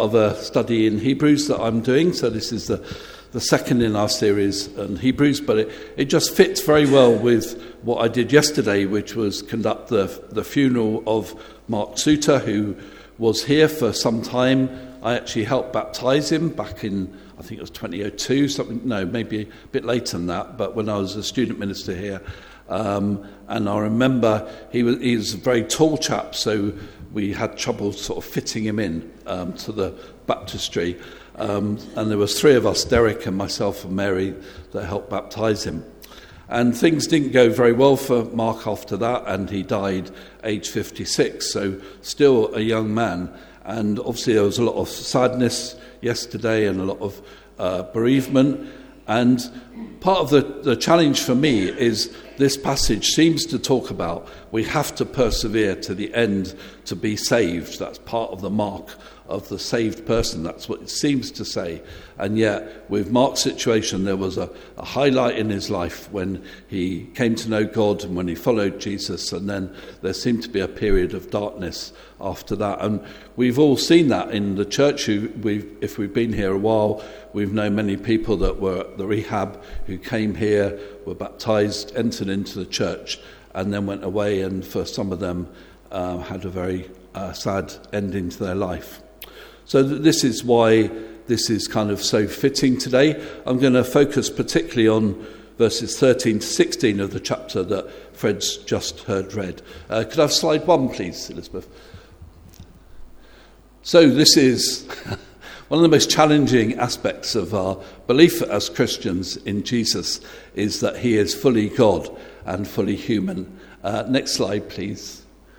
of a study in Hebrews that I'm doing, so this is the second in our series on Hebrews, but it just fits very well with what I did yesterday, which was conduct the funeral of Mark Suter, who was here for some time. I actually helped baptise him back in, I think it was 2002, maybe a bit later than that, but when I was a student minister here. And I remember he was a very tall chap, so we had trouble sort of fitting him in to the baptistry. And there was three of us, Derek and myself and Mary, that helped baptise him. And things didn't go very well for Mark after that, and he died aged 56, so still a young man. And obviously there was a lot of sadness yesterday and a lot of bereavement. And part of the challenge for me is this passage seems to talk about we have to persevere to the end to be saved. That's part of the mark of the saved person. That's what it seems to say. And yet, with Mark's situation, there was a highlight in his life when he came to know God and when he followed Jesus, and then there seemed to be a period of darkness after that. And we've all seen that in the church. If we've been here a while, we've known many people that were at the rehab who came here, were baptised, entered into the church, and then went away, and for some of them had a very sad ending to their life. So this is why this is kind of so fitting today. I'm going to focus particularly on verses 13 to 16 of the chapter that Fred's just heard read. Could I have slide 1, please, Elizabeth? So this is one of the most challenging aspects of our belief as Christians in Jesus is that he is fully God and fully human. Next slide, please.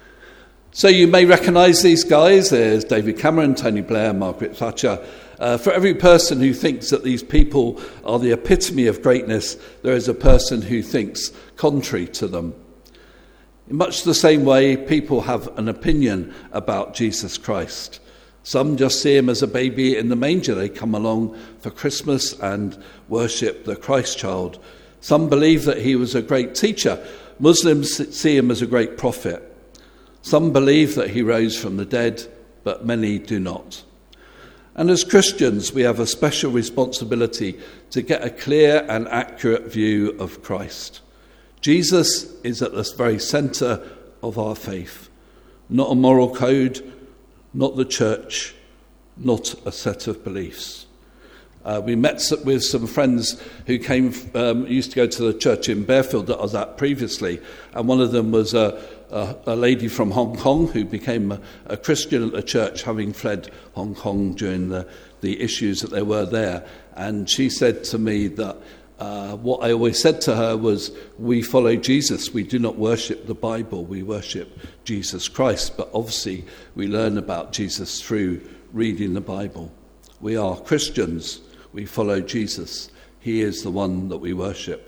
So you may recognise these guys. There's David Cameron, Tony Blair, Margaret Thatcher. For every person who thinks that these people are the epitome of greatness, there is a person who thinks contrary to them. In much the same way, people have an opinion about Jesus Christ. Some just see him as a baby in the manger. They come along for Christmas and worship the Christ child. Some believe that he was a great teacher. Muslims see him as a great prophet. Some believe that he rose from the dead, but many do not. And as Christians, we have a special responsibility to get a clear and accurate view of Christ. Jesus is at the very centre of our faith, not a moral code, not the church, not a set of beliefs. We met with some friends who used to go to the church in Bearfield that I was at previously, and one of them was a lady from Hong Kong who became a Christian at the church, having fled Hong Kong during the issues that there were there. And she said to me that what I always said to her was, we follow Jesus. We do not worship the Bible. We worship Jesus Christ. But obviously we learn about Jesus through reading the Bible. We are Christians. We follow Jesus. He is the one that we worship.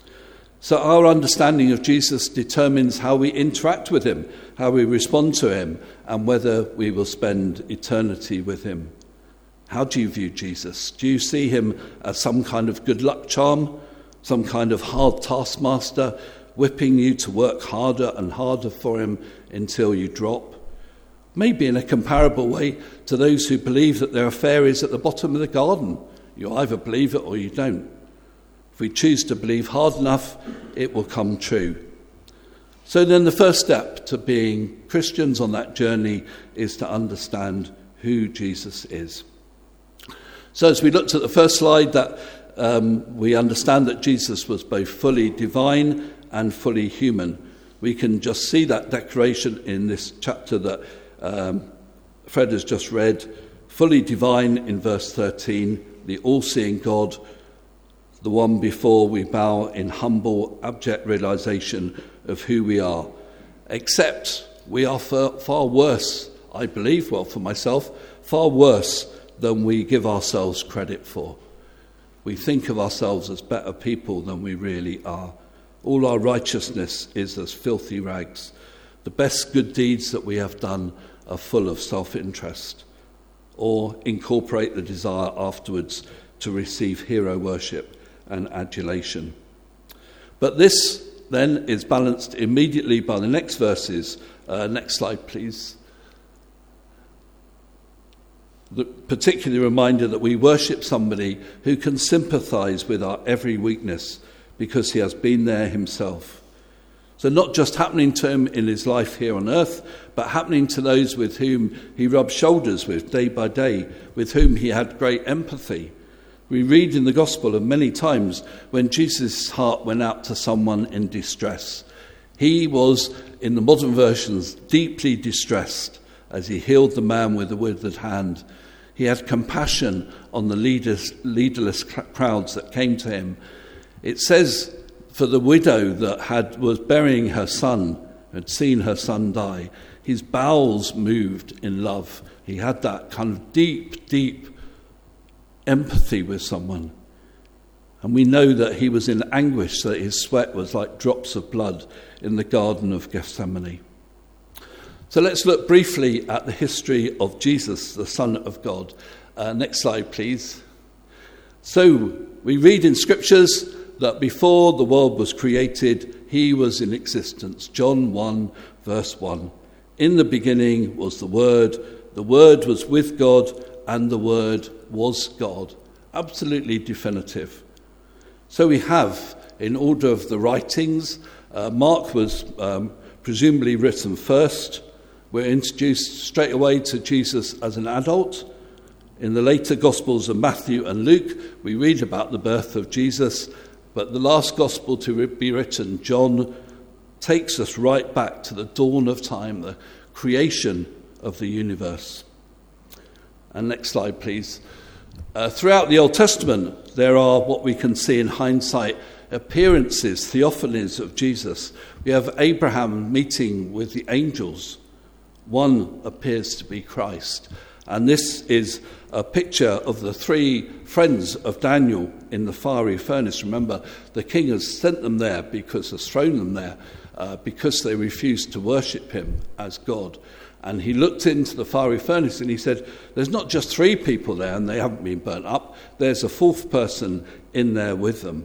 So our understanding of Jesus determines how we interact with him, how we respond to him, and whether we will spend eternity with him. How do you view Jesus? Do you see him as some kind of good luck charm, some kind of hard taskmaster, whipping you to work harder and harder for him until you drop? Maybe in a comparable way to those who believe that there are fairies at the bottom of the garden. You either believe it or you don't. If we choose to believe hard enough, it will come true. So then the first step to being Christians on that journey is to understand who Jesus is. So as we looked at the first slide, that we understand that Jesus was both fully divine and fully human. We can just see that declaration in this chapter that Fred has just read. Fully divine in verse 13, the all-seeing God, the one before we bow in humble, abject realization of who we are. Except we are far worse, I believe, well, for myself, far worse than we give ourselves credit for. We think of ourselves as better people than we really are. All our righteousness is as filthy rags. The best good deeds that we have done are full of self-interest, or incorporate the desire afterwards to receive hero worship and adulation. But this then is balanced immediately by the next verses. Next slide, please. particularly a reminder that we worship somebody who can sympathise with our every weakness because he has been there himself. So not just happening to him in his life here on earth, but happening to those with whom he rubbed shoulders with day by day, with whom he had great empathy. We read in the Gospel of many times when Jesus' heart went out to someone in distress. He was, in the modern versions, deeply distressed as he healed the man with the withered hand. He had compassion on the leaderless crowds that came to him. It says for the widow that was burying her son, had seen her son die, his bowels moved in love. He had that kind of deep, deep empathy with someone. And we know that he was in anguish, that his sweat was like drops of blood in the Garden of Gethsemane. So let's look briefly at the history of Jesus, the Son of God. Next slide, please. So we read in Scriptures that before the world was created, he was in existence. John 1, verse 1. In the beginning was the Word was with God, and the Word was God. Absolutely definitive. So we have, in order of the writings, Mark was presumably written first. We're introduced straight away to Jesus as an adult. In the later Gospels of Matthew and Luke, we read about the birth of Jesus, but the last Gospel to be written, John, takes us right back to the dawn of time, the creation of the universe. And next slide, please. Throughout the Old Testament, there are what we can see in hindsight, appearances, theophanies of Jesus. We have Abraham meeting with the angels. One appears to be Christ. And this is a picture of the three friends of Daniel in the fiery furnace. Remember, the king has sent them there has thrown them there because they refused to worship him as God. And he looked into the fiery furnace and he said, there's not just three people there and they haven't been burnt up. There's a fourth person in there with them.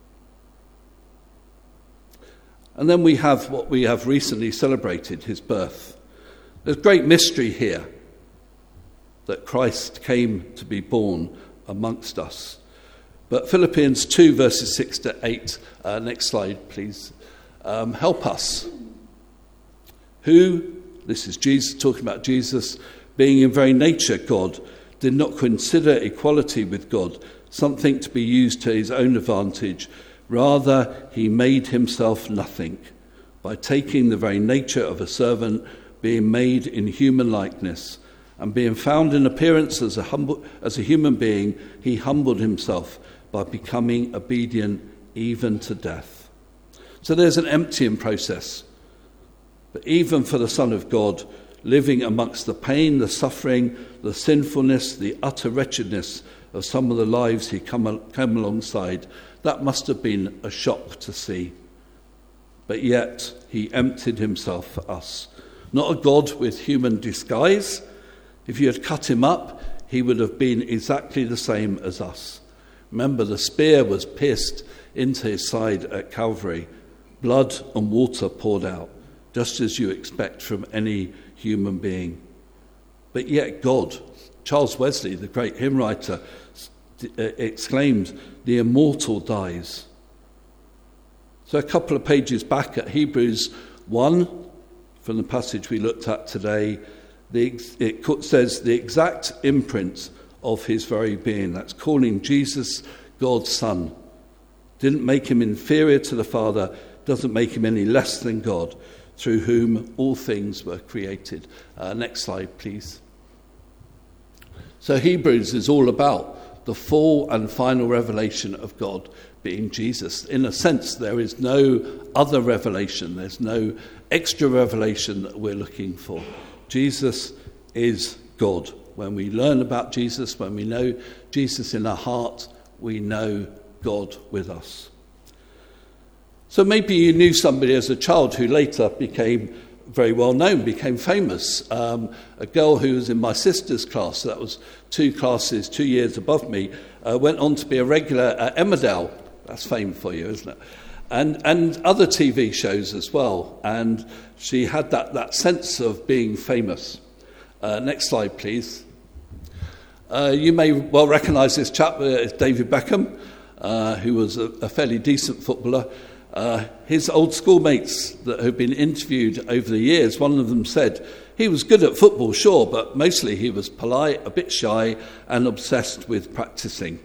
And then we have what we have recently celebrated, his birth. There's great mystery here that Christ came to be born amongst us. But Philippians 2, verses 6 to 8, next slide, please, help us. Who, this is Jesus, talking about Jesus, being in very nature God, did not consider equality with God something to be used to his own advantage. Rather, he made himself nothing by taking the very nature of a servant, being made in human likeness, and being found in appearance as a human being, he humbled himself by becoming obedient even to death. So there's an emptying process. But even for the Son of God, living amongst the pain, the suffering, the sinfulness, the utter wretchedness of some of the lives he came alongside, that must have been a shock to see. But yet he emptied himself for us. Not a God with human disguise. If you had cut him up, he would have been exactly the same as us. Remember, the spear was pierced into his side at Calvary. Blood and water poured out, just as you expect from any human being. But yet God, Charles Wesley, the great hymn writer, exclaimed, the immortal dies. So a couple of pages back at Hebrews 1, from the passage we looked at today, it says the exact imprint of his very being. That's calling Jesus God's Son. Didn't make him inferior to the Father, doesn't make him any less than God, through whom all things were created. Next slide, please. So Hebrews is all about the full and final revelation of God being Jesus. In a sense, there is no other revelation. There's no extra revelation that we're looking for. Jesus is God. When we learn about Jesus, when we know Jesus in our heart, we know God with us. So maybe you knew somebody as a child who later became very well known, became famous. A girl who was in my sister's class, that was 2 years above me, went on to be a regular at Emmerdale. That's fame for you, isn't it? And other TV shows as well. And she had that sense of being famous. Next slide, please. You may well recognise this chap, David Beckham, who was a fairly decent footballer. His old schoolmates that have been interviewed over the years, one of them said he was good at football, sure, but mostly he was polite, a bit shy, and obsessed with practising.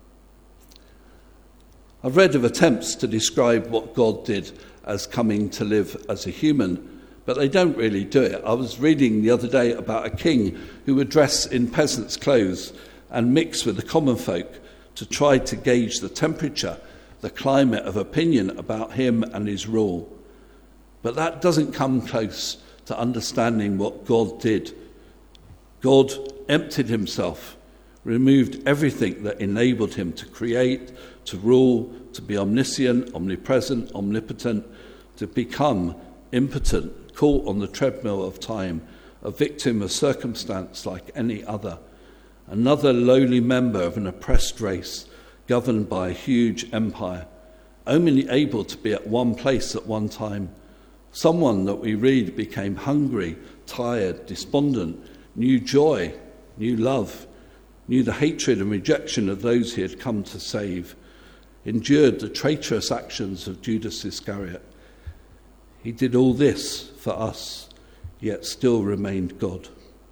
I've read of attempts to describe what God did as coming to live as a human, but they don't really do it. I was reading the other day about a king who would dress in peasants' clothes and mix with the common folk to try to gauge the temperature, the climate of opinion about him and his rule. But that doesn't come close to understanding what God did. God emptied himself, removed everything that enabled him to create, to rule, to be omniscient, omnipresent, omnipotent, to become impotent, caught on the treadmill of time, a victim of circumstance like any other, another lowly member of an oppressed race governed by a huge empire, only able to be at one place at one time, someone that we read became hungry, tired, despondent, knew joy, knew love, knew the hatred and rejection of those he had come to save, endured the traitorous actions of Judas Iscariot. He did all this for us, yet still remained God.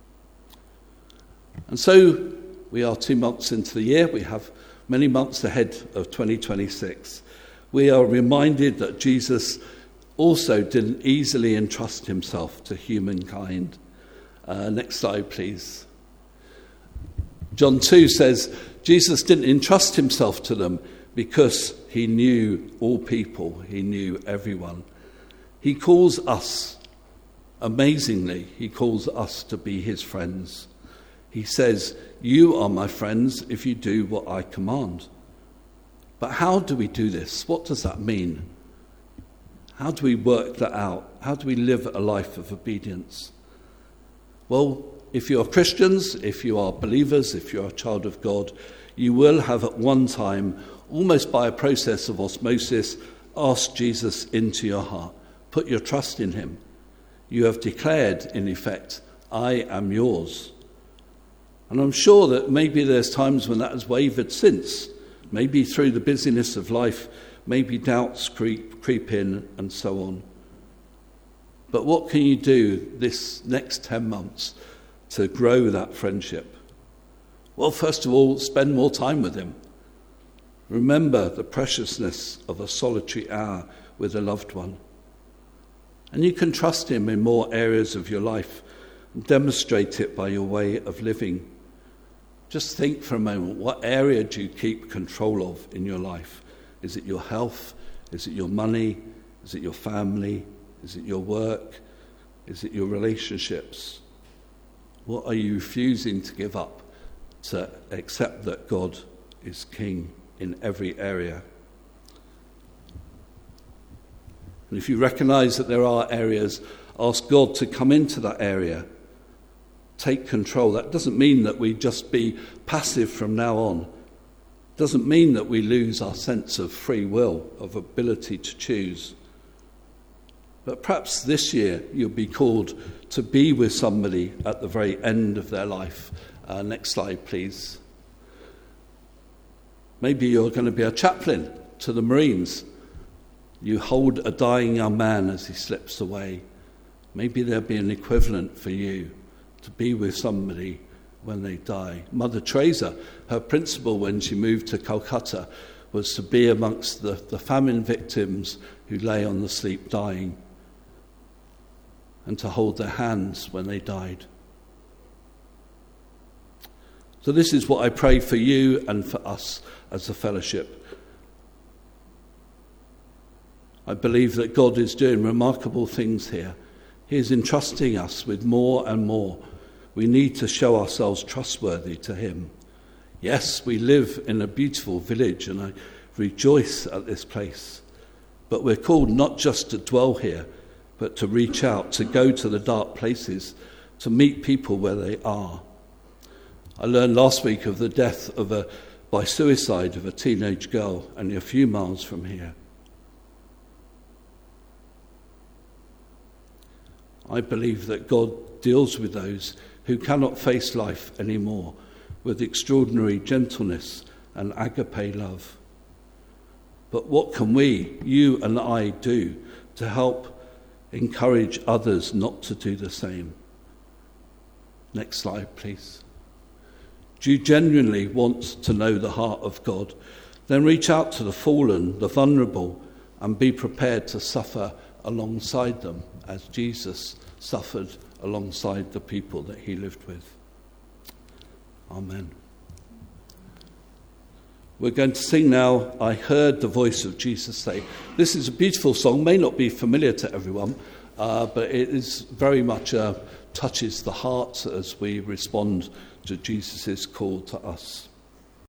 And so we are 2 months into the year. We have many months ahead of 2026. We are reminded that Jesus also didn't easily entrust himself to humankind. Next slide, please. John 2 says, Jesus didn't entrust himself to them because he knew all people. He knew everyone. He calls us, amazingly, he calls us to be his friends. He says, you are my friends if you do what I command. But how do we do this? What does that mean? How do we work that out? How do we live a life of obedience? Well, if you are Christians, if you are believers, if you are a child of God, you will have at one time, almost by a process of osmosis, asked Jesus into your heart. Put your trust in him. You have declared, in effect, I am yours. And I'm sure that maybe there's times when that has wavered since. Maybe through the busyness of life, maybe doubts creep in and so on. But what can you do this next 10 months to grow that friendship? Well, first of all, spend more time with him. Remember the preciousness of a solitary hour with a loved one. And you can trust him in more areas of your life and demonstrate it by your way of living. Just think for a moment, what area do you keep control of in your life? Is it your health? Is it your money? Is it your family? Is it your work? Is it your relationships? What are you refusing to give up to accept that God is king in every area? And if you recognize that there are areas, ask God to come into that area. Take control. That doesn't mean that we just be passive from now on. It doesn't mean that we lose our sense of free will, of ability to choose. But perhaps this year you'll be called to be with somebody at the very end of their life. Next slide, please. Maybe you're going to be a chaplain to the Marines. You hold a dying young man as he slips away. Maybe there'll be an equivalent for you to be with somebody when they die. Mother Teresa, her principle when she moved to Calcutta was to be amongst the famine victims who lay on the sleep dying and to hold their hands when they died. So this is what I pray for you and for us as a fellowship. I believe that God is doing remarkable things here. He is entrusting us with more and more. We need to show ourselves trustworthy to him. Yes, we live in a beautiful village and I rejoice at this place. But we're called not just to dwell here, but to reach out, to go to the dark places, to meet people where they are. I learned last week of the death by suicide of a teenage girl only a few miles from here. I believe that God deals with those who cannot face life anymore, with extraordinary gentleness and agape love. But what can we, you and I, do to help encourage others not to do the same? Next slide, please. Do you genuinely want to know the heart of God? Then reach out to the fallen, the vulnerable, and be prepared to suffer alongside them as Jesus suffered alongside the people that he lived with. Amen. We're going to sing now, I Heard the Voice of Jesus Say. This is a beautiful song, may not be familiar to everyone, but it is very much touches the heart as we respond to Jesus' call to us.